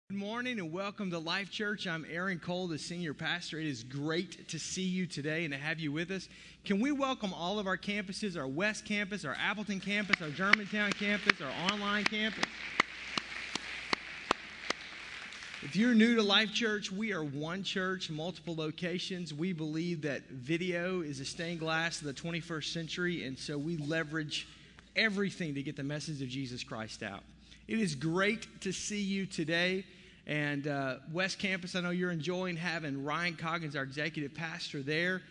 Good morning and welcome to Life Church. I'm Aaron Cole, the senior pastor. It is great to see you today and to have you with us. Can we welcome all of our campuses, our West Campus, our Appleton campus, our Germantown campus, our online campus? If you're new to Life Church, we are one church, multiple locations. We believe that video is a stained glass of the 21st century, and so we leverage everything to get the message of Jesus Christ out. It is great to see you today. And West Campus, I know you're enjoying having Ryan Coggins, our executive pastor there.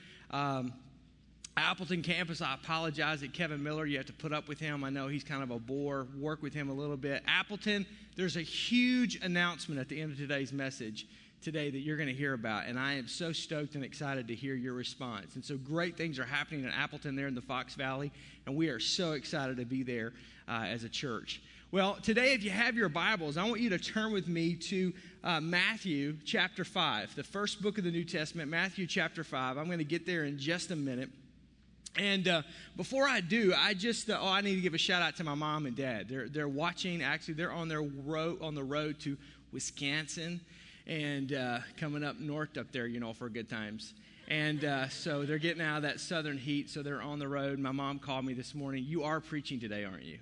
Appleton Campus, I apologize that Kevin Miller, you have to put up with him. I know he's kind of a bore. Work with him a little bit. Appleton, there's a huge announcement at the end of today's message today that you're going to hear about. And I am so stoked and excited to hear your response. And so great things are happening in Appleton there in the Fox Valley. And we are so excited to be there as a church. Well, today, if you have your Bibles, I want you to turn with me to Matthew chapter 5, the first book of the New Testament, Matthew chapter 5. I'm going to get there in just a minute. And before I do, I need to give a shout out to my mom and dad. They're watching. Actually, they're on the road to Wisconsin and coming up north up there, for good times. And so they're getting out of that southern heat, so they're on the road. My mom called me this morning. You are preaching today, aren't you?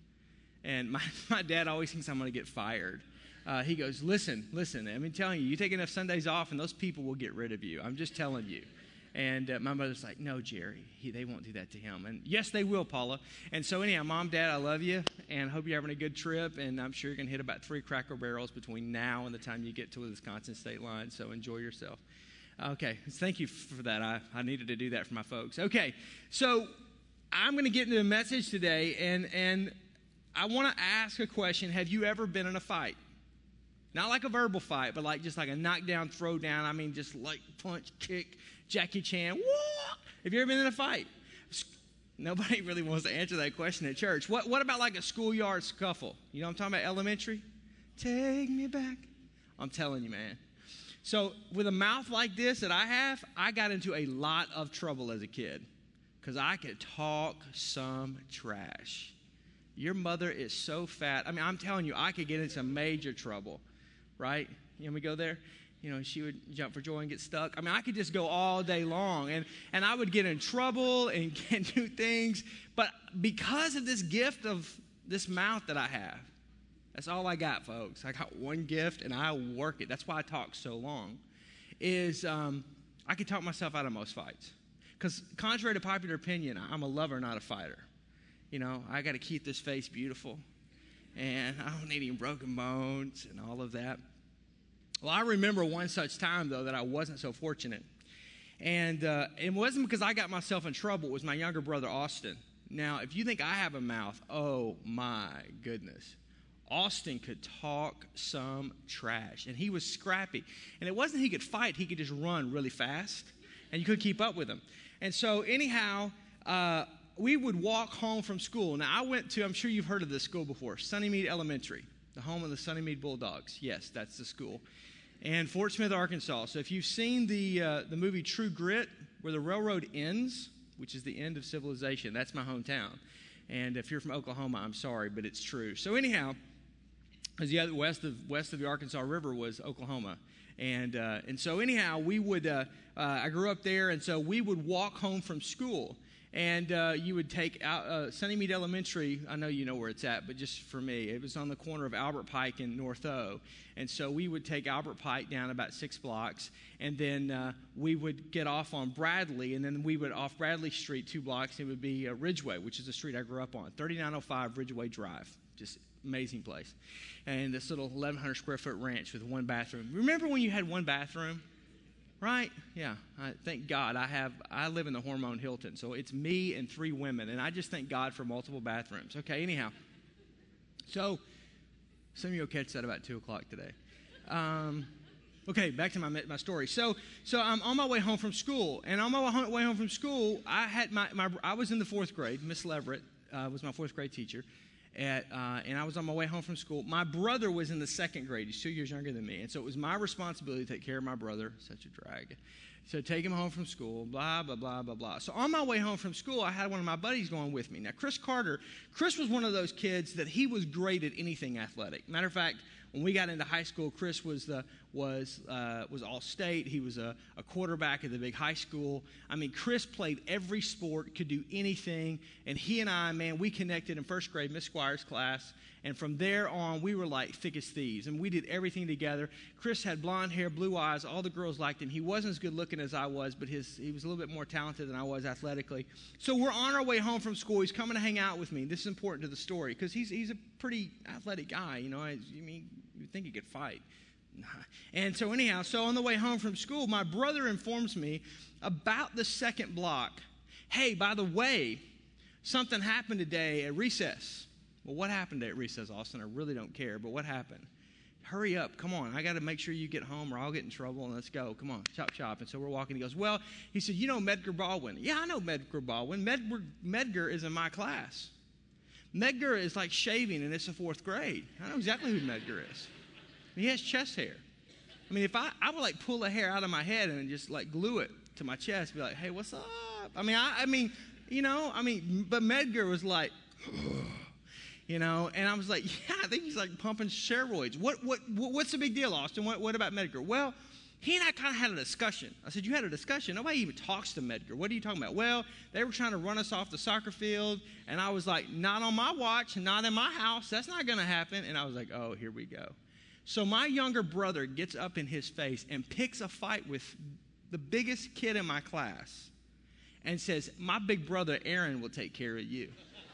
And my dad always thinks I'm going to get fired. He goes, listen, I'm telling you, you take enough Sundays off and those people will get rid of you. I'm just telling you. And my mother's like, no, Jerry, they won't do that to him. And yes, they will, Paula. And so anyhow, Mom, Dad, I love you and hope you're having a good trip. And I'm sure you're going to hit about 3 Cracker Barrels between now and the time you get to the Wisconsin state line. So enjoy yourself. Okay, thank you for that. I needed to do that for my folks. Okay, so I'm going to get into the message today and I want to ask a question. Have you ever been in a fight? Not like a verbal fight, but just like a knockdown, throw down. I mean, just like punch, kick, Jackie Chan. Whoa! Have you ever been in a fight? Nobody really wants to answer that question at church. What about like a schoolyard scuffle? You know what I'm talking about? Elementary? Take me back. I'm telling you, man. So with a mouth like this that I have, I got into a lot of trouble as a kid because I could talk some trash. Your mother is so fat. I mean, I'm telling you, I could get into major trouble, right? We go there. She would jump for joy and get stuck. I mean, I could just go all day long, and I would get in trouble and can't do things. But because of this gift of this mouth that I have, that's all I got, folks. I got one gift, and I work it. That's why I talk so long, is I could talk myself out of most fights. Because contrary to popular opinion, I'm a lover, not a fighter. I got to keep this face beautiful, and I don't need any broken bones and all of that. Well, I remember one such time, though, that I wasn't so fortunate. And it wasn't because I got myself in trouble. It was my younger brother, Austin. Now, if you think I have a mouth, oh, my goodness. Austin could talk some trash, and he was scrappy. And it wasn't he could fight. He could just run really fast, and you couldn't keep up with him. And so, anyhow, we would walk home from school. Now, I went to, I'm sure you've heard of this school before, Sunnymead Elementary, the home of the Sunnymead Bulldogs. Yes, that's the school. And Fort Smith, Arkansas. So if you've seen the movie True Grit, where the railroad ends, which is the end of civilization, that's my hometown. And if you're from Oklahoma, I'm sorry, but it's true. So anyhow, because the other west of the Arkansas River was Oklahoma. And so anyhow, we would, I grew up there, and so we would walk home from school. And you would take out Sunnymead Elementary. I know you know where it's at, but just for me, it was on the corner of Albert Pike and North O. And so we would take Albert Pike down about 6 blocks, and then we would get off on Bradley, and then we would off Bradley Street 2 blocks. It would be Ridgeway, which is the street I grew up on, 3905 Ridgeway Drive. Just amazing place. And this little 1,100 square foot ranch with 1 bathroom. Remember when you had 1 bathroom? Right? Yeah. Thank God. I live in the Hormone Hilton, so it's me and 3 women, and I just thank God for multiple bathrooms. Okay, anyhow. So, some of you will catch that about 2 o'clock today. Okay, back to my story. So I'm on my way home from school, and on my way home from school, I had I was in the 4th grade. Miss Leverett was my 4th grade teacher. And I was on my way home from school. My brother was in the 2nd grade. He's 2 years younger than me. And so it was my responsibility to take care of my brother. Such a drag. So take him home from school, blah, blah, blah, blah, blah. So on my way home from school, I had one of my buddies going with me. Now, Chris Carter, Chris was one of those kids that he was great at anything athletic. Matter of fact, when we got into high school, Chris was all-state. He was a quarterback at the big high school. I mean, Chris played every sport, could do anything. And he and I, man, we connected in first grade, Miss Squire's class. And from there on, we were like thick as thieves. And we did everything together. Chris had blonde hair, blue eyes. All the girls liked him. He wasn't as good looking as I was, but he was a little bit more talented than I was athletically. So we're on our way home from school. He's coming to hang out with me. This is important to the story because he's a pretty athletic guy. You know, I mean, you'd think he could fight. And so anyhow, so on the way home from school, my brother informs me about the second block. Hey, by the way, something happened today at recess. Well, what happened at recess, Austin? I really don't care, but what happened? Hurry up. Come on. I got to make sure you get home or I'll get in trouble, and let's go. Come on. Chop, chop. And so we're walking. He goes, well, he said, you know Medgar Baldwin. Yeah, I know Medgar Baldwin. Medgar is in my class. Medgar is like shaving, and it's the fourth grade. I know exactly who Medgar is. He has chest hair. I mean, if I would like pull a hair out of my head and just like glue it to my chest, be like, hey, what's up? I mean, but Medgar was like, you know, and I was like, yeah, I think he's like pumping steroids. What's the big deal, Austin? What about Medgar? Well, he and I kind of had a discussion. I said, you had a discussion? Nobody even talks to Medgar. What are you talking about? Well, they were trying to run us off the soccer field, and I was like, not on my watch, not in my house. That's not going to happen. And I was like, oh, here we go. So my younger brother gets up in his face and picks a fight with the biggest kid in my class and says, my big brother Aaron will take care of you.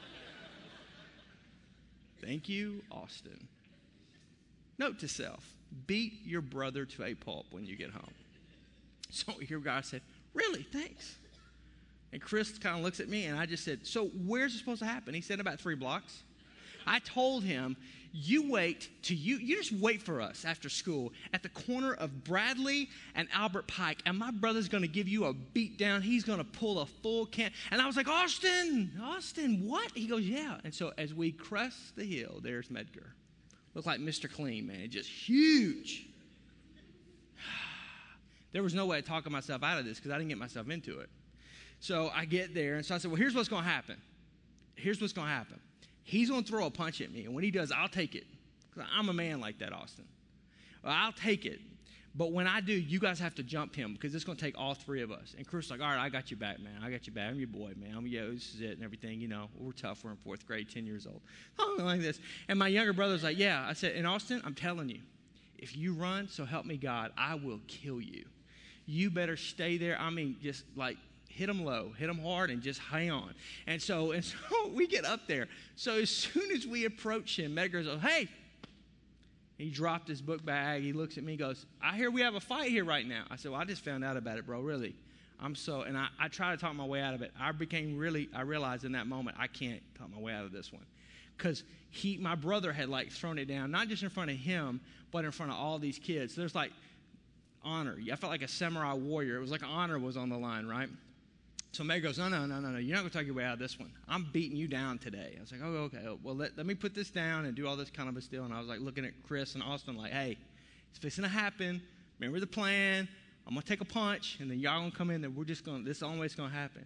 Thank you, Austin. Note to self, beat your brother to a pulp when you get home. So here God said, really, thanks. And Chris kind of looks at me, and I just said, so where's it supposed to happen? He said, about 3 blocks. I told him, you just wait for us after school at the corner of Bradley and Albert Pike, and my brother's going to give you a beat down. He's going to pull a full can. And I was like, Austin, what? He goes, yeah. And so as we crest the hill, there's Medgar. Looked like Mr. Clean, man, just huge. There was no way of talking myself out of this because I didn't get myself into it. So I get there, and so I said, well, here's what's going to happen. He's going to throw a punch at me, and when he does, I'll take it. I'm a man like that, Austin. Well, I'll take it, but when I do, you guys have to jump him because it's going to take all 3 of us. And Chris was like, all right, I got you back, man. I got you back. I'm your boy, man. This is it and everything. You know, we're tough. We're in 4th grade, 10 years old. Something like this. And my younger brother was like, yeah. I said, and Austin, I'm telling you, if you run, so help me God, I will kill you. You better stay there. I mean, just like, hit them low, hit them hard, and just hang on. And so we get up there. So as soon as we approach him, Medgar goes, hey. He dropped his book bag. He looks at me and goes, I hear we have a fight here right now. I said, well, I just found out about it, bro, really. And I try to talk my way out of it. I realized in that moment, I can't talk my way out of this one. Because my brother had like thrown it down, not just in front of him, but in front of all these kids. There's like honor. I felt like a samurai warrior. It was like honor was on the line, right? So Meg goes, no, you're not going to talk your way out of this one. I'm beating you down today. I was like, oh, okay. Well, let me put this down and do all this kind of a deal. And I was like looking at Chris and Austin like, hey, it's fixing to happen. Remember the plan. I'm going to take a punch, and then y'all going to come in, and this is the only way it's going to happen.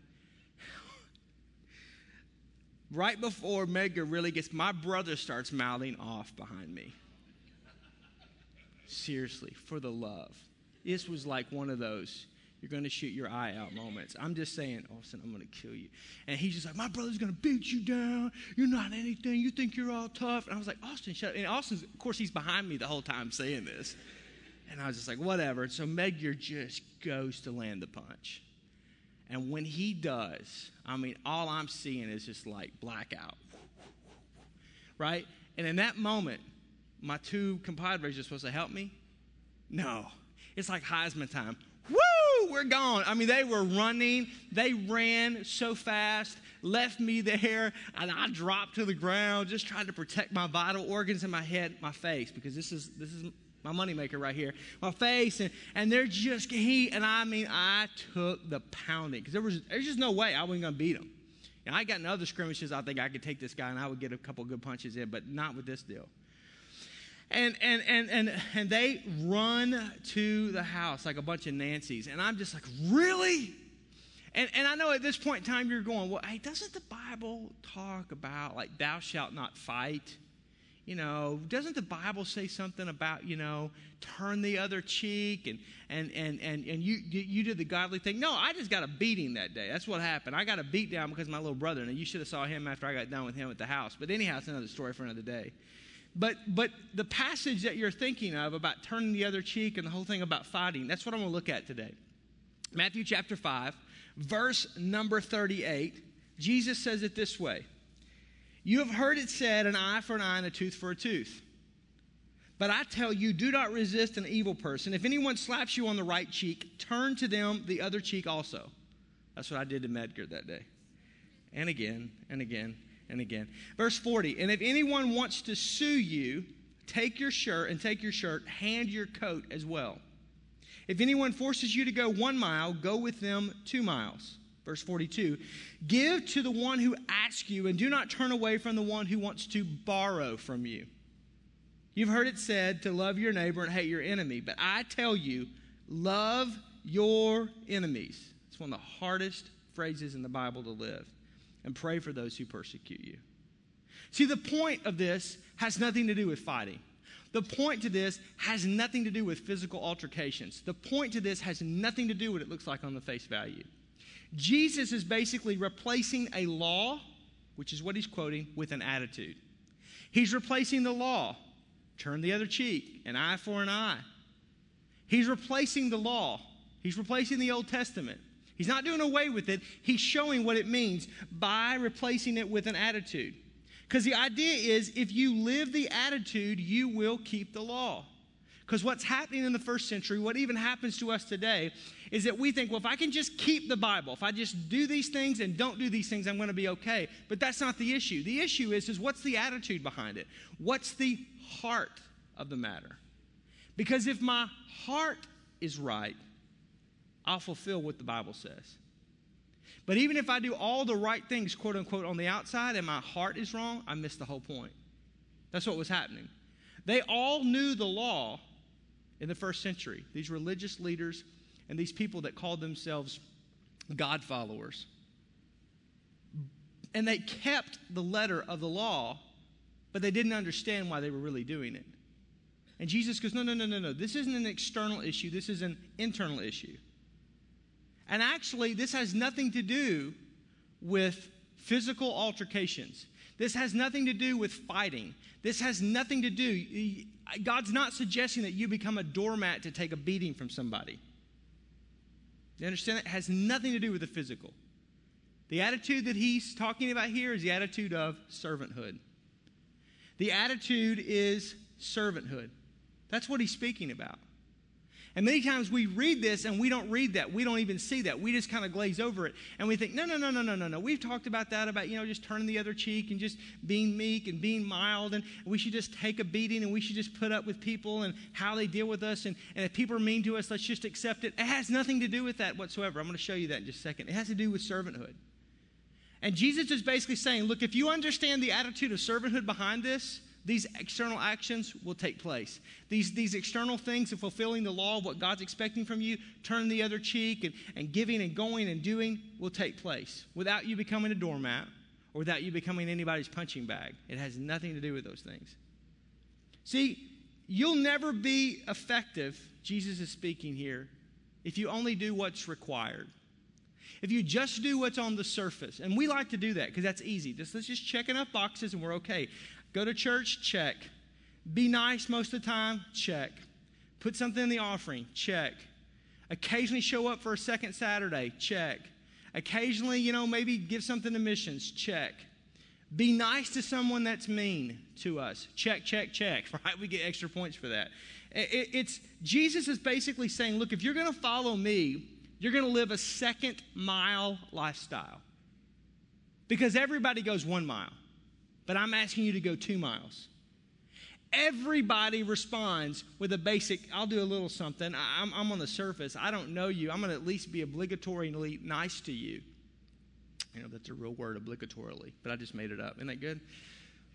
Right before Medgar really gets, my brother starts mouthing off behind me. Seriously, for the love. This was like one of those, you're going to shoot your eye out moments. I'm just saying, Austin, I'm going to kill you. And he's just like, my brother's going to beat you down. You're not anything. You think you're all tough. And I was like, Austin, shut up. And Austin's, of course, he's behind me the whole time saying this. And I was just like, whatever. And so Medgar just goes to land the punch. And when he does, I mean, all I'm seeing is just like blackout. Right? And in that moment, my 2 compadres are supposed to help me. No. It's like Heisman time. Woo! We're gone. I mean, they were running. They ran so fast, left me there, and I dropped to the ground, just trying to protect my vital organs in my head, my face, because this is my moneymaker right here. My face, and they're just, I took the pounding, because there's just no way I wasn't going to beat him. And I got in other scrimmages, I think I could take this guy, and I would get a couple good punches in, but not with this deal. And they run to the house like a bunch of Nancys. And I'm just like, really? And I know at this point in time you're going, well, hey, doesn't the Bible talk about like thou shalt not fight? You know, doesn't the Bible say something about, you know, turn the other cheek and you did the godly thing? No, I just got a beating that day. That's what happened. I got a beat down because of my little brother, and you should have saw him after I got done with him at the house. But anyhow, it's another story for another day. But the passage that you're thinking of about turning the other cheek and the whole thing about fighting, that's what I'm going to look at today. Matthew chapter 5, verse number 38, Jesus says it this way. You have heard it said, an eye for an eye and a tooth for a tooth. But I tell you, do not resist an evil person. If anyone slaps you on the right cheek, turn to them the other cheek also. That's what I did to Medgar that day. And again, and again, and again. Verse 40, and if anyone wants to sue you, take your shirt, hand your coat as well. If anyone forces you to go 1 mile, go with them 2 miles. Verse 42, give to the one who asks you, and do not turn away from the one who wants to borrow from you. You've heard it said to love your neighbor and hate your enemy, but I tell you, love your enemies. It's one of the hardest phrases in the Bible to live. And pray for those who persecute you. See, the point of this has nothing to do with fighting. The point to this has nothing to do with physical altercations. The point to this has nothing to do with what it looks like on the face value. Jesus is basically replacing a law, which is what he's quoting, with an attitude. He's replacing the law, turn the other cheek, an eye for an eye. He's replacing the law. He's replacing the Old Testament. He's not doing away with it. He's showing what it means by replacing it with an attitude. Because the idea is if you live the attitude, you will keep the law. Because what's happening in the first century, what even happens to us today, is that we think, well, if I can just keep the Bible, if I just do these things and don't do these things, I'm going to be okay. But that's not the issue. The issue is what's the attitude behind it? What's the heart of the matter? Because if my heart is right, I'll fulfill what the Bible says. But even if I do all the right things, quote unquote, on the outside and my heart is wrong, I miss the whole point. That's what was happening. They all knew the law in the first century, these religious leaders and these people that called themselves God followers. And they kept the letter of the law, but they didn't understand why they were really doing it. And Jesus goes, no. This isn't an external issue. This is an internal issue. And actually, this has nothing to do with physical altercations. This has nothing to do with fighting. This has nothing to do. God's not suggesting that you become a doormat to take a beating from somebody. You understand that? It has nothing to do with the physical. The attitude that he's talking about here is the attitude of servanthood. The attitude is servanthood. That's what he's speaking about. And many times we read this and we don't read that. We don't even see that. We just kind of glaze over it. And we think, no. We've talked about that, about, just turning the other cheek and just being meek and being mild. And we should just take a beating and we should just put up with people and how they deal with us. And if people are mean to us, let's just accept it. It has nothing to do with that whatsoever. I'm going to show you that in just a second. It has to do with servanthood. And Jesus is basically saying, look, if you understand the attitude of servanthood behind this, these external actions will take place. These external things of fulfilling the law of what God's expecting from you, turning the other cheek and giving and going and doing will take place without you becoming a doormat or without you becoming anybody's punching bag. It has nothing to do with those things. See, you'll never be effective, Jesus is speaking here, if you only do what's required. If you just do what's on the surface, and we like to do that because that's easy. Let's just check enough boxes and we're okay. Go to church, check. Be nice most of the time, check. Put something in the offering, check. Occasionally show up for a second Saturday, check. Occasionally, maybe give something to missions, check. Be nice to someone that's mean to us, check, right? We get extra points for that. Jesus is basically saying, look, if you're going to follow me, you're going to live a second mile lifestyle. Because everybody goes 1 mile. But I'm asking you to go 2 miles. Everybody responds with a basic, I'll do a little something. I'm on the surface. I don't know you. I'm going to at least be obligatorily nice to you. That's a real word, obligatorily. But I just made it up. Isn't that good?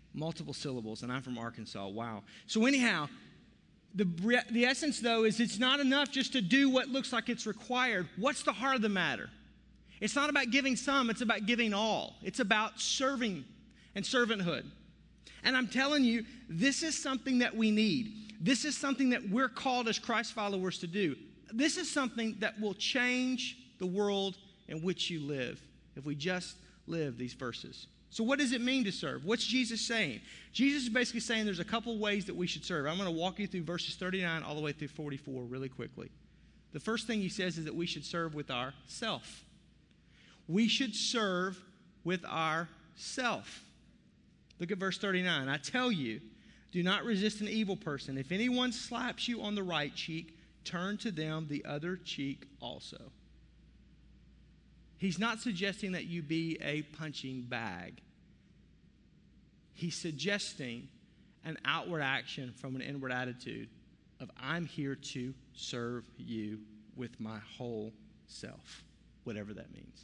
Multiple syllables, and I'm from Arkansas. Wow. So anyhow, the essence, though, is it's not enough just to do what looks like it's required. What's the heart of the matter? It's not about giving some. It's about giving all. It's about serving and servanthood. And I'm telling you, this is something that we need. This is something that we're called as Christ followers to do. This is something that will change the world in which you live if we just live these verses. So what does it mean to serve? What's Jesus saying? Jesus is basically saying there's a couple ways that we should serve. I'm going to walk you through verses 39 all the way through 44 really quickly. The first thing he says is that we should serve with our self. We should serve with our self. Look at verse 39. I tell you, do not resist an evil person. If anyone slaps you on the right cheek, turn to them the other cheek also. He's not suggesting that you be a punching bag. He's suggesting an outward action from an inward attitude of I'm here to serve you with my whole self, whatever that means.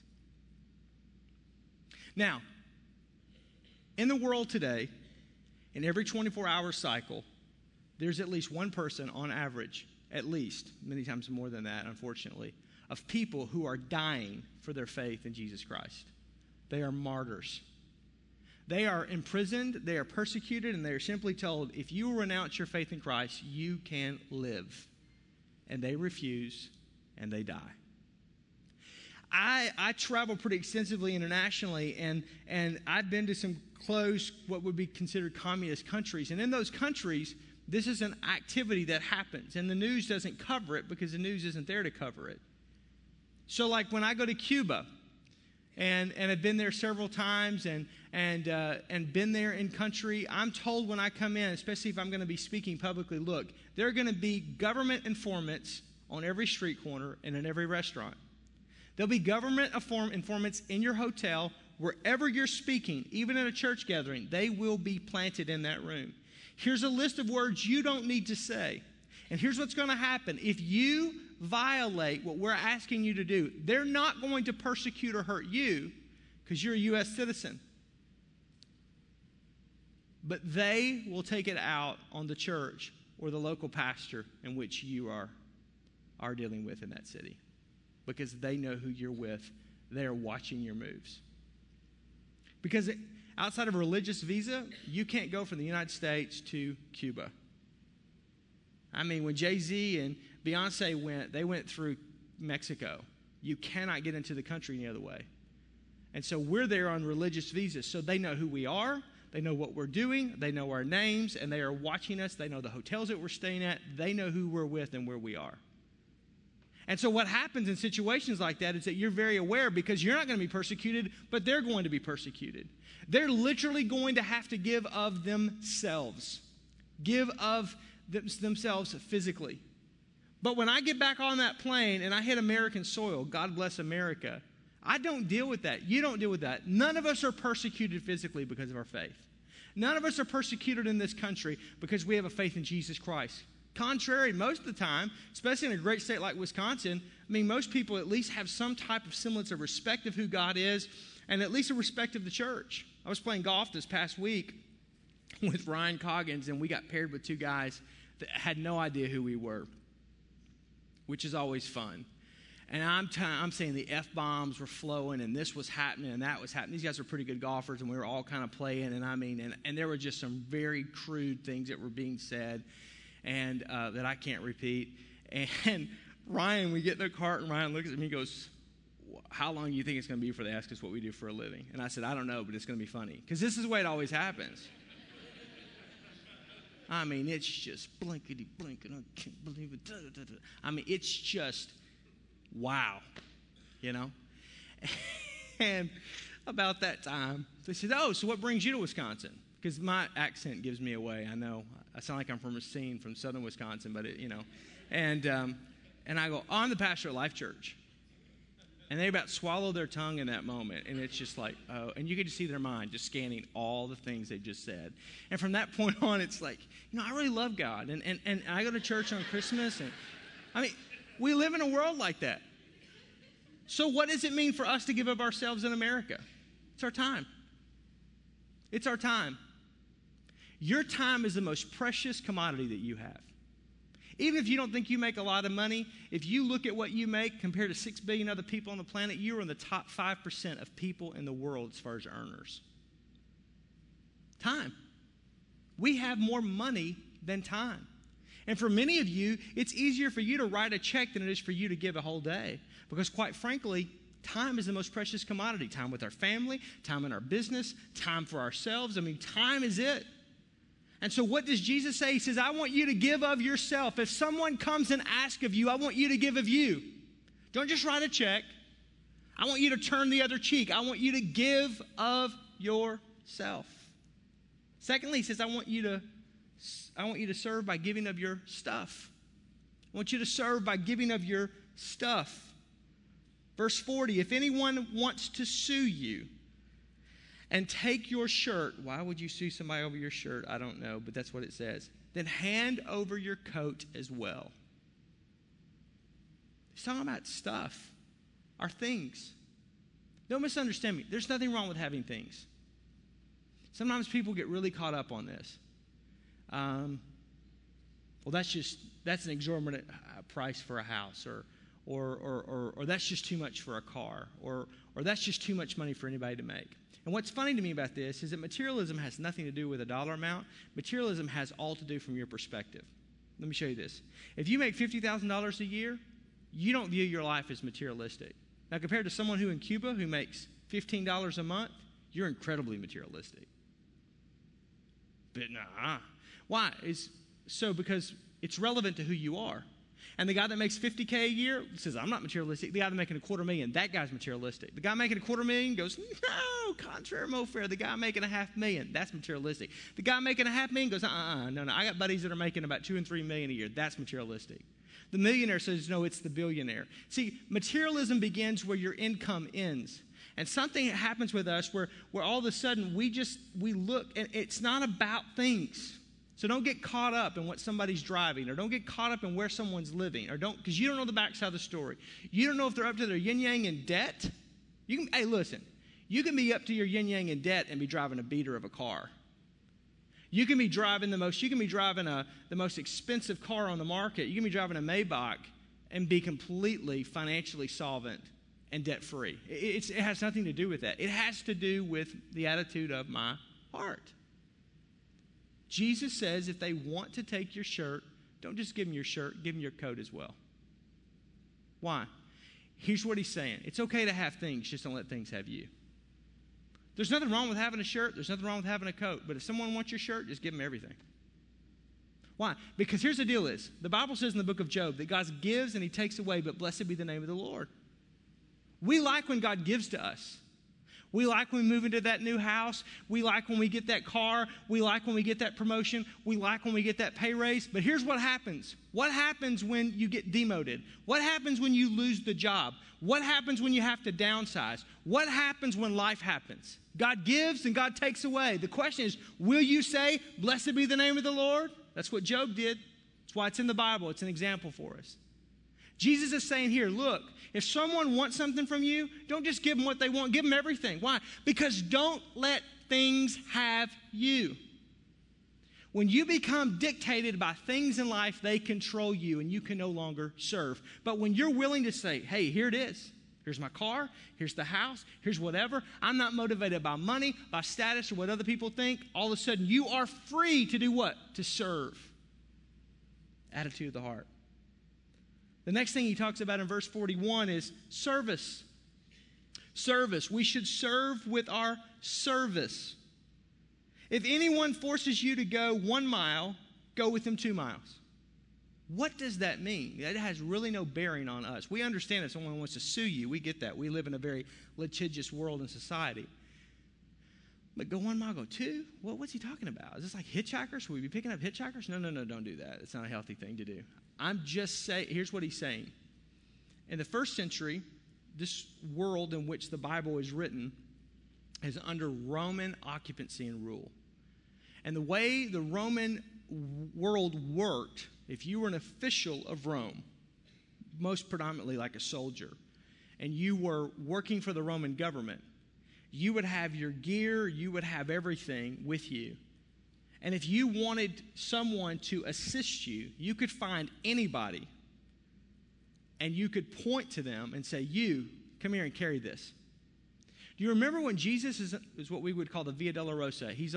Now, in the world today, in every 24-hour cycle, there's at least one person on average, at least, many times more than that, unfortunately, of people who are dying for their faith in Jesus Christ. They are martyrs. They are imprisoned, they are persecuted, and they are simply told, if you renounce your faith in Christ, you can live. And they refuse, and they die. I travel pretty extensively internationally, and I've been to some close, what would be considered communist countries. And in those countries, this is an activity that happens, and the news doesn't cover it because the news isn't there to cover it. So like when I go to Cuba, and I've been there several times and been there in country, I'm told when I come in, especially if I'm going to be speaking publicly, look, there are going to be government informants on every street corner and in every restaurant. There'll be government informants in your hotel, wherever you're speaking, even in a church gathering, they will be planted in that room. Here's a list of words you don't need to say. And here's what's going to happen. If you violate what we're asking you to do, they're not going to persecute or hurt you because you're a U.S. citizen. But they will take it out on the church or the local pastor in which you are dealing with in that city. Because they know who you're with. They are watching your moves. Because outside of a religious visa, you can't go from the United States to Cuba. I mean, when Jay-Z and Beyonce went, they went through Mexico. You cannot get into the country any other way. And so we're there on religious visas. So they know who we are. They know what we're doing. They know our names. And they are watching us. They know the hotels that we're staying at. They know who we're with and where we are. And so what happens in situations like that is that you're very aware because you're not going to be persecuted, but they're going to be persecuted. They're literally going to have to give of themselves. Give of themselves physically. But when I get back on that plane and I hit American soil, God bless America, I don't deal with that. You don't deal with that. None of us are persecuted physically because of our faith. None of us are persecuted in this country because we have a faith in Jesus Christ. Contrary, most of the time, especially in a great state like Wisconsin, I mean, most people at least have some type of semblance of respect of who God is and at least a respect of the church. I was playing golf this past week with Ryan Coggins, and we got paired with two guys that had no idea who we were, which is always fun. And I'm saying the F-bombs were flowing, and this was happening, and that was happening. These guys are pretty good golfers, and we were all kind of playing, and there were just some very crude things that were being said, and that I can't repeat. And Ryan, we get in the cart, and Ryan looks at me and goes, how long do you think it's going to be before they ask us what we do for a living? And I said, I don't know, but it's going to be funny. Because this is the way it always happens. I mean, it's just blankety-blank, and I can't believe it. Da, da, da. I mean, it's just, wow, you know? And about that time, they said, oh, so what brings you to Wisconsin? Because my accent gives me away. I know. I sound like I'm from a scene from southern Wisconsin, but, And I go, I'm the pastor at Life Church. And they about swallow their tongue in that moment. And it's just like, oh, and you get to see their mind just scanning all the things they just said. And from that point on, it's like, I really love God. And I go to church on Christmas. And I mean, we live in a world like that. So what does it mean for us to give of ourselves in America? It's our time. It's our time. Your time is the most precious commodity that you have. Even if you don't think you make a lot of money, if you look at what you make compared to 6 billion other people on the planet, you are in the top 5% of people in the world as far as earners. Time. We have more money than time. And for many of you, it's easier for you to write a check than it is for you to give a whole day. Because quite frankly, time is the most precious commodity. Time with our family, time in our business, time for ourselves. I mean, time is it. And so what does Jesus say? He says, I want you to give of yourself. If someone comes and asks of you, I want you to give of you. Don't just write a check. I want you to turn the other cheek. I want you to give of yourself. Secondly, he says, I want you to serve by giving of your stuff. I want you to serve by giving of your stuff. Verse 40, if anyone wants to sue you and take your shirt, why would you sue somebody over your shirt? I don't know, but that's what it says. Then hand over your coat as well. He's talking about stuff, our things. Don't misunderstand me. There's nothing wrong with having things. Sometimes people get really caught up on this. Well, that's an exorbitant price for a house, or that's just too much for a car, or that's just too much money for anybody to make. And what's funny to me about this is that materialism has nothing to do with a dollar amount. Materialism has all to do from your perspective. Let me show you this. If you make $50,000 a year, you don't view your life as materialistic. Now, compared to someone who in Cuba who makes $15 a month, you're incredibly materialistic. But nah. Why? Because it's relevant to who you are. And the guy that makes $50K a year says, I'm not materialistic. The guy that's making $250,000, that guy's materialistic. The guy making $250,000 goes, no, contraire mo fair. The guy making $500,000, that's materialistic. The guy making $500,000 goes, no. I got buddies that are making about $2 and $3 million a year. That's materialistic. The millionaire says, no, it's the billionaire. See, materialism begins where your income ends. And something happens with us where all of a sudden we look, and it's not about things. So don't get caught up in what somebody's driving, or don't get caught up in where someone's living, because you don't know the backside of the story. You don't know if they're up to their yin-yang in debt. Hey, listen, you can be up to your yin-yang in debt and be driving a beater of a car. You can be driving the most expensive car on the market. You can be driving a Maybach and be completely financially solvent and debt-free. It has nothing to do with that. It has to do with the attitude of my heart. Jesus says if they want to take your shirt, don't just give them your shirt, give them your coat as well. Why? Here's what he's saying. It's okay to have things, just don't let things have you. There's nothing wrong with having a shirt. There's nothing wrong with having a coat. But if someone wants your shirt, just give them everything. Why? Because here's the deal is, the Bible says in the book of Job that God gives and he takes away, but blessed be the name of the Lord. We like when God gives to us. We like when we move into that new house. We like when we get that car. We like when we get that promotion. We like when we get that pay raise. But here's what happens. What happens when you get demoted? What happens when you lose the job? What happens when you have to downsize? What happens when life happens? God gives and God takes away. The question is, will you say, blessed be the name of the Lord? That's what Job did. That's why it's in the Bible. It's an example for us. Jesus is saying here, look, if someone wants something from you, don't just give them what they want. Give them everything. Why? Because don't let things have you. When you become dictated by things in life, they control you and you can no longer serve. But when you're willing to say, hey, here it is. Here's my car. Here's the house. Here's whatever. I'm not motivated by money, by status, or what other people think. All of a sudden, you are free to do what? To serve. Attitude of the heart. The next thing he talks about in verse 41 is service. Service. We should serve with our service. If anyone forces you to go 1 mile, go with them 2 miles. What does that mean? That has really no bearing on us. We understand if someone wants to sue you. We get that. We live in a very litigious world and society. But go 1 mile, go 2? What's he talking about? Is this like hitchhikers? Should we be picking up hitchhikers? No, don't do that. It's not a healthy thing to do. I'm just saying, here's what he's saying. In the first century, this world in which the Bible is written is under Roman occupancy and rule. And the way the Roman world worked, if you were an official of Rome, most predominantly like a soldier, and you were working for the Roman government, you would have your gear, you would have everything with you. And if you wanted someone to assist you, you could find anybody and you could point to them and say, you, come here and carry this. Do you remember when Jesus is what we would call the Via Dolorosa? He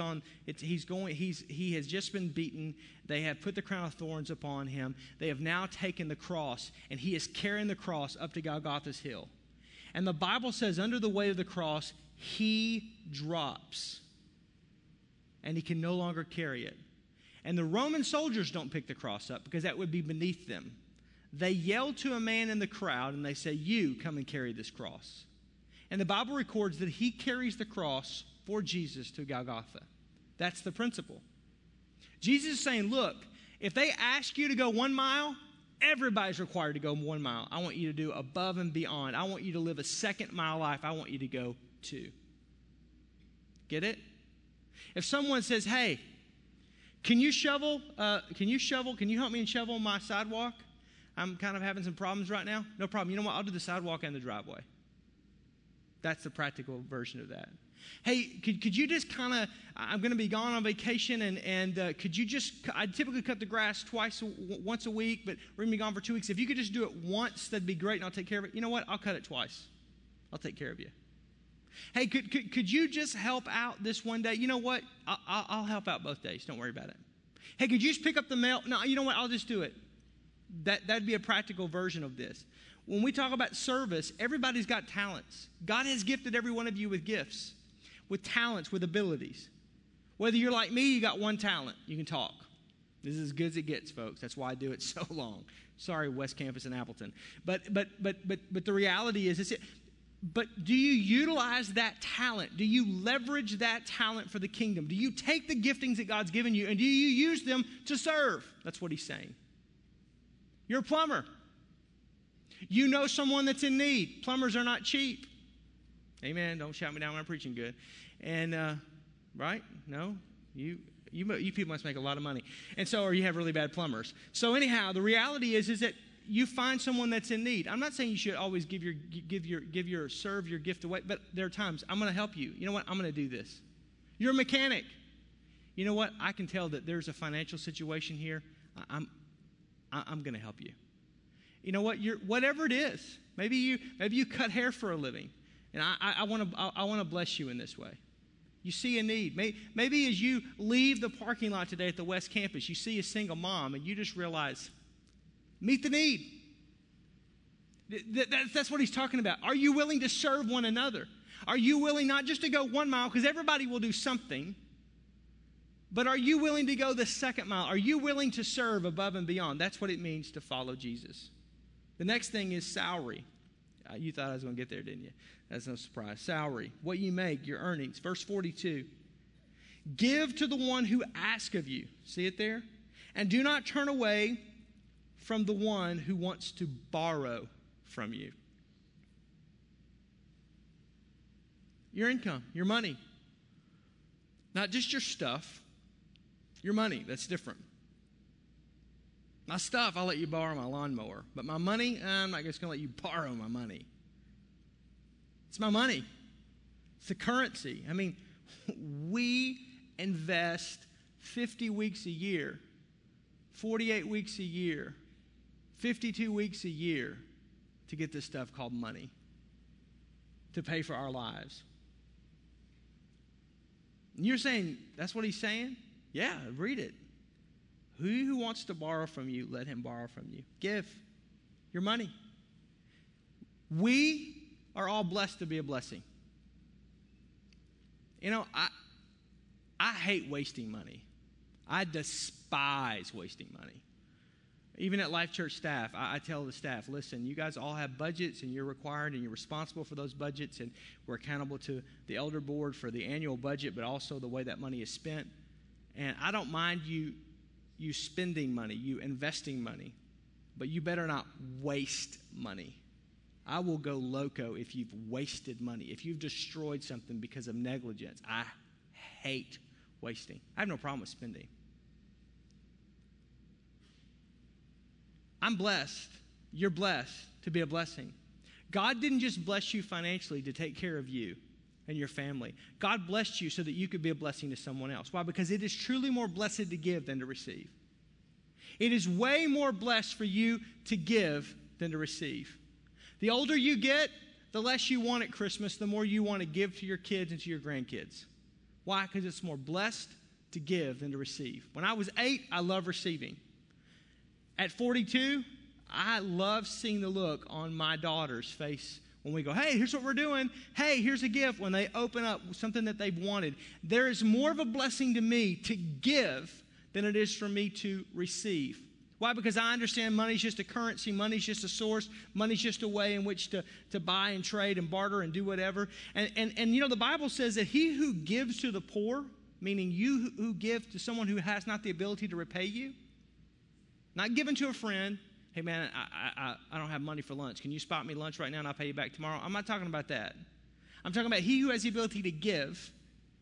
has just been beaten. They have put the crown of thorns upon him. They have now taken the cross, and he is carrying the cross up to Golgotha's hill. And the Bible says under the weight of the cross, he drops, and he can no longer carry it. And the Roman soldiers don't pick the cross up because that would be beneath them. They yell to a man in the crowd, and they say, you come and carry this cross. And the Bible records that he carries the cross for Jesus to Golgotha. That's the principle. Jesus is saying, look, if they ask you to go 1 mile, everybody's required to go 1 mile. I want you to do above and beyond. I want you to live a second mile life. I want you to go 2. Get it? If someone says, hey, can you shovel? Can you help me and shovel my sidewalk? I'm kind of having some problems right now. No problem. You know what? I'll do the sidewalk and the driveway. That's the practical version of that. Hey, could you just kind of, I'm going to be gone on vacation, and could you just, I typically cut the grass once a week, but we're going to be gone for 2 weeks. If you could just do it once, that'd be great, and I'll take care of it. You know what? I'll cut it twice. I'll take care of you. Hey, could you just help out this one day? You know what? I'll help out both days. Don't worry about it. Hey, could you just pick up the mail? No, you know what? I'll just do it. That'd be a practical version of this. When we talk about service, everybody's got talents. God has gifted every one of you with gifts, with talents, with abilities. Whether you're like me, you got 1 talent. You can talk. This is as good as it gets, folks. That's why I do it so long. Sorry, West Campus and Appleton. But the reality is, but do you utilize that talent? Do you leverage that talent for the kingdom? Do you take the giftings that God's given you and do you use them to serve? That's what he's saying. You're a plumber. You know someone that's in need. Plumbers are not cheap. Amen. Don't shout me down when I'm preaching good. And, right? No? You people must make a lot of money. And so, or you have really bad plumbers. So anyhow, the reality is that you find someone that's in need. I'm not saying you should always serve your gift away, but there are times I'm going to help you. You know what? I'm going to do this. You're a mechanic. You know what? I can tell that there's a financial situation here. I'm going to help you. You know what? Whatever it is. Maybe you cut hair for a living, and I want to bless you in this way. You see a need. Maybe as you leave the parking lot today at the West Campus, you see a single mom, and you just realize, meet the need. That's what he's talking about. Are you willing to serve one another? Are you willing not just to go 1 mile, because everybody will do something, but are you willing to go the 2nd mile? Are you willing to serve above and beyond? That's what it means to follow Jesus. The next thing is salary. You thought I was going to get there, didn't you? That's no surprise. Salary, what you make, your earnings. Verse 42. Give to the one who asks of you. See it there? And do not turn away from the one who wants to borrow from you. Your income, your money. Not just your stuff, your money. That's different. My stuff, I'll let you borrow my lawnmower. But my money, I'm not just going to let you borrow my money. It's my money. It's the currency. I mean, we invest 50 weeks a year, 48 weeks a year, 52 weeks a year to get this stuff called money, to pay for our lives. And you're saying, that's what he's saying? Yeah, read it. Who wants to borrow from you, let him borrow from you. Give your money. We are all blessed to be a blessing. You know, I hate wasting money. I despise wasting money. Even at Life Church staff, I tell the staff, listen, you guys all have budgets and you're required and you're responsible for those budgets, and we're accountable to the elder board for the annual budget, but also the way that money is spent. And I don't mind you spending money, you investing money, but you better not waste money. I will go loco if you've wasted money, if you've destroyed something because of negligence. I hate wasting. I have no problem with spending. I'm blessed. You're blessed to be a blessing. God didn't just bless you financially to take care of you. and your family. God blessed you so that you could be a blessing to someone else. Why? Because it is truly more blessed to give than to receive. It is way more blessed for you to give than to receive. The older you get, the less you want at Christmas, the more you want to give to your kids and to your grandkids. Why? Because it's more blessed to give than to receive. When I was 8, I loved receiving. At 42, I love seeing the look on my daughter's face when we go, hey, here's what we're doing. Hey, here's a gift. When they open up something that they've wanted. There is more of a blessing to me to give than it is for me to receive. Why? Because I understand money's just a currency. Money's just a source. Money's just a way in which to buy and trade and barter and do whatever. And you know, the Bible says that he who gives to the poor, meaning you who give to someone who has not the ability to repay you, not giving to a friend, hey, man, I don't have money for lunch. Can you spot me lunch right now and I'll pay you back tomorrow? I'm not talking about that. I'm talking about he who has the ability to give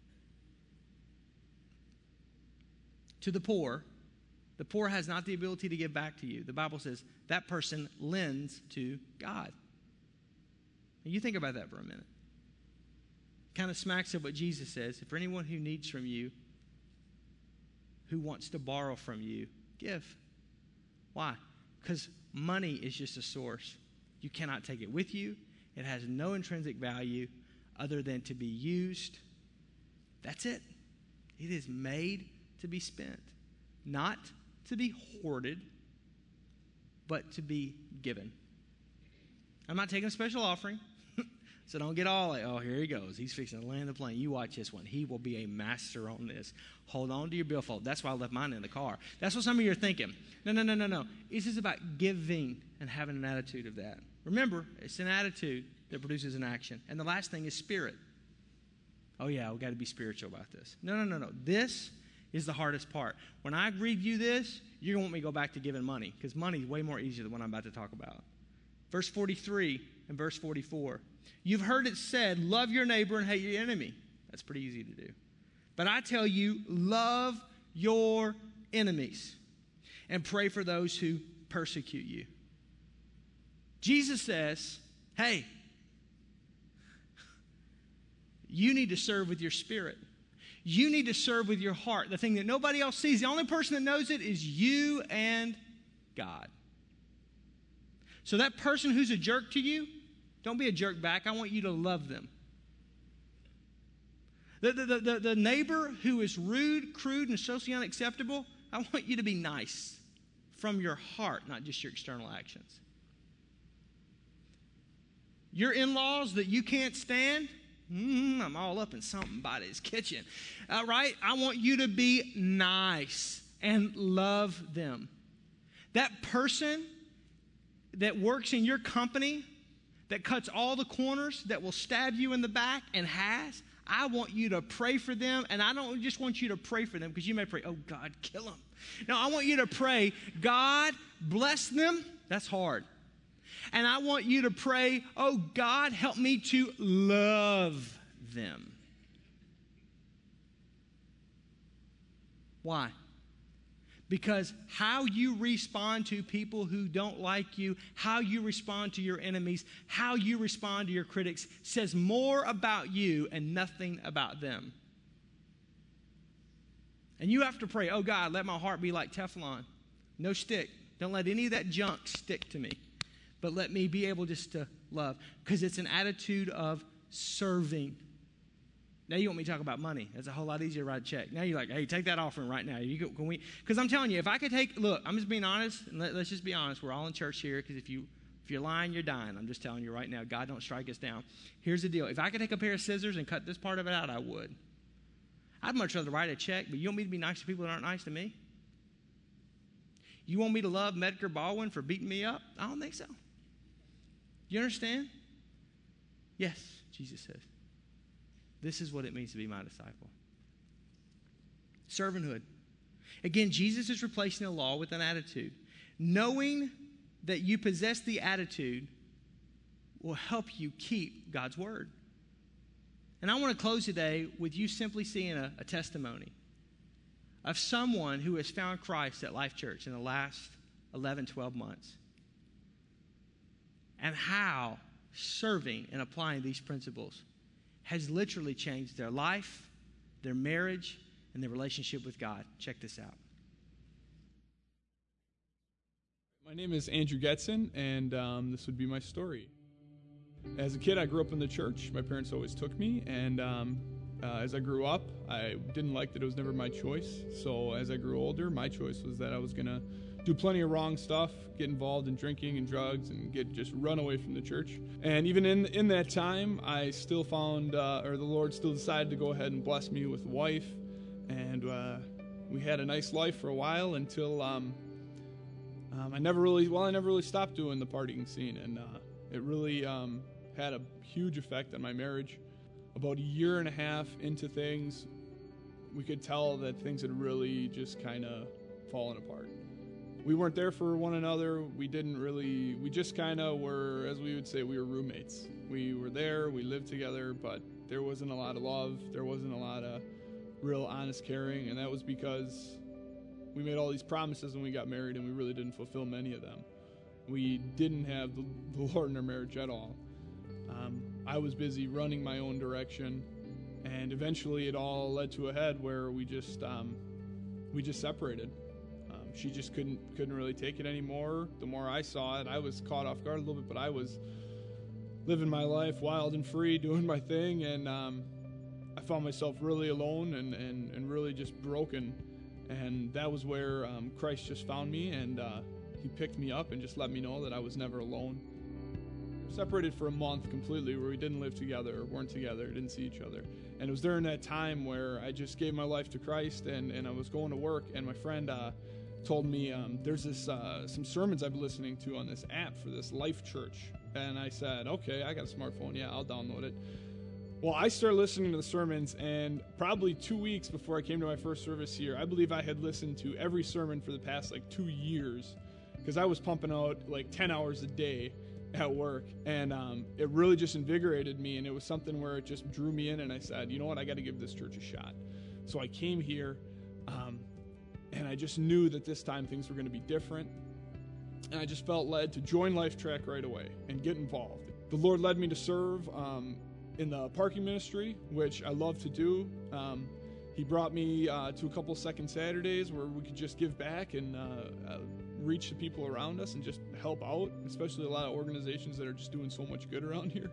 to the poor. The poor has not the ability to give back to you. The Bible says that person lends to God. And you think about that for a minute. Kind of smacks of what Jesus says. If for anyone who needs from you, who wants to borrow from you, give. Why? Because money is just a source. You cannot take it with you. It has no intrinsic value other than to be used. That's it. It is made to be spent. Not to be hoarded, but to be given. I'm not taking a special offering. So don't get all like, oh, here he goes. He's fixing to land the plane. You watch this one. He will be a master on this. Hold on to your billfold. That's why I left mine in the car. That's what some of you are thinking. No. This is about giving and having an attitude of that. Remember, it's an attitude that produces an action. And the last thing is spirit. Oh, yeah, we've got to be spiritual about this. No. This is the hardest part. When I read you this, you're going to want me to go back to giving money because money is way more easier than what I'm about to talk about. Verse 43 and verse 44. You've heard it said, love your neighbor and hate your enemy. That's pretty easy to do. But I tell you, love your enemies and pray for those who persecute you. Jesus says, hey, you need to serve with your spirit. You need to serve with your heart. The thing that nobody else sees, the only person that knows it is you and God. So that person who's a jerk to you, don't be a jerk back. I want you to love them. The neighbor who is rude, crude, and socially unacceptable, I want you to be nice from your heart, not just your external actions. Your in-laws that you can't stand, I'm all up in somebody's kitchen. Right? I want you to be nice and love them. That person that works in your company that cuts all the corners, that will stab you in the back and has, I want you to pray for them. And I don't just want you to pray for them because you may pray, oh, God, kill them. No, I want you to pray, God, bless them. That's hard. And I want you to pray, oh, God, help me to love them. Why? Because how you respond to people who don't like you, how you respond to your enemies, how you respond to your critics says more about you and nothing about them. And you have to pray, oh God, let my heart be like Teflon. No stick. Don't let any of that junk stick to me. But let me be able just to love. Because it's an attitude of serving. Now you want me to talk about money. That's a whole lot easier to write a check. Now you're like, hey, take that offering right now. Because I'm telling you, if I could look, I'm just being honest, and let's just be honest. We're all in church here, because if you're lying, you're dying. I'm just telling you right now, God don't strike us down. Here's the deal. If I could take a pair of scissors and cut this part of it out, I would. I'd much rather write a check, but you want me to be nice to people that aren't nice to me? You want me to love Medgar Baldwin for beating me up? I don't think so. You understand? Yes, Jesus says. This is what it means to be my disciple. Servanthood. Again, Jesus is replacing the law with an attitude. Knowing that you possess the attitude will help you keep God's word. And I want to close today with you simply seeing a testimony of someone who has found Christ at Life Church in the last 11, 12 months. And how serving and applying these principles has literally changed their life, their marriage, and their relationship with God. Check this out. My name is Andrew Getson, and this would be my story. As a kid, I grew up in the church. My parents always took me, and as I grew up, I didn't like that it was never my choice. So as I grew older, my choice was that I was going to do plenty of wrong stuff, get involved in drinking and drugs, and just run away from the church. And even in that time, I still found, the Lord still decided to go ahead and bless me with a wife. And we had a nice life for a while until I never really stopped doing the partying scene. And it really had a huge effect on my marriage. About a year and a half into things, we could tell that things had really just kind of fallen apart. We weren't there for one another. We just kind of were, as we would say, we were roommates. We were there, we lived together, but there wasn't a lot of love. There wasn't a lot of real honest caring, and that was because we made all these promises when we got married, and we really didn't fulfill many of them. We didn't have the Lord in our marriage at all. I was busy running my own direction, and eventually it all led to a head where we just separated. She just couldn't really take it anymore. The more I saw it, I was caught off guard a little bit, but I was living my life wild and free, doing my thing, and I found myself really alone and really just broken. And that was where Christ just found me, and he picked me up and just let me know that I was never alone. We were separated for a month completely, where we didn't live together, weren't together, didn't see each other. And it was during that time where I just gave my life to Christ, and I was going to work, and my friend told me there's some sermons I've been listening to on this app for this Life Church. And I said, okay, I got a smartphone, yeah, I'll download it. Well, I started listening to the sermons, and probably 2 weeks before I came to my first service here, I believe I had listened to every sermon for the past 2 years, because I was pumping out 10 hours a day at work, and it really just invigorated me, and it was something where it just drew me in, and I said, you know what, I got to give this church a shot. So I came here, and I just knew that this time things were going to be different, and I just felt led to join Life Track right away and get involved. The Lord led me to serve in the parking ministry, which I love to do. He brought me to a couple second Saturdays where we could just give back and reach the people around us and just help out, especially a lot of organizations that are just doing so much good around here.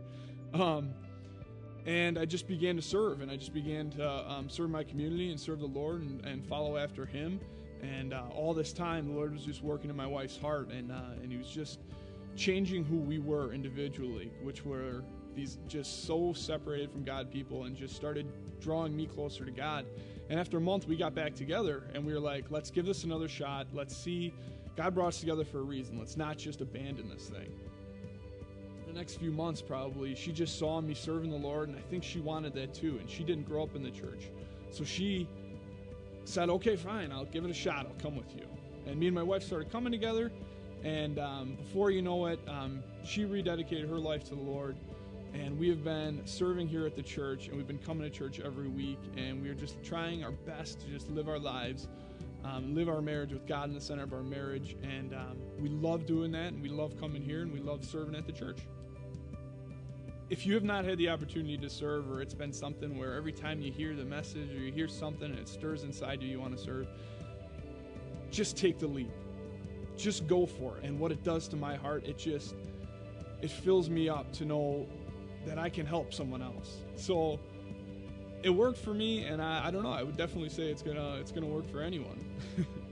And I just began to serve, and I just began to serve my community and serve the Lord and follow after Him. And all this time, the Lord was just working in my wife's heart, and He was just changing who we were individually, which were these just so separated from God people, and just started drawing me closer to God. And after a month, we got back together, and we were like, let's give this another shot. Let's see. God brought us together for a reason. Let's not just abandon this thing. The next few months, probably, she just saw me serving the Lord, and I think she wanted that too, and she didn't grow up in the church. So she said, okay, fine, I'll give it a shot. I'll come with you. And me and my wife started coming together, and before you know it, she rededicated her life to the Lord. And we have been serving here at the church, and we've been coming to church every week, and we are just trying our best to just live our lives, live our marriage with God in the center of our marriage. And we love doing that, and we love coming here, and we love serving at the church. If you have not had the opportunity to serve, or it's been something where every time you hear the message or you hear something and it stirs inside you want to serve, just take the leap. Just go for it. And what it does to my heart, it fills me up to know that I can help someone else. So it worked for me, and I don't know, I would definitely say it's gonna work for anyone.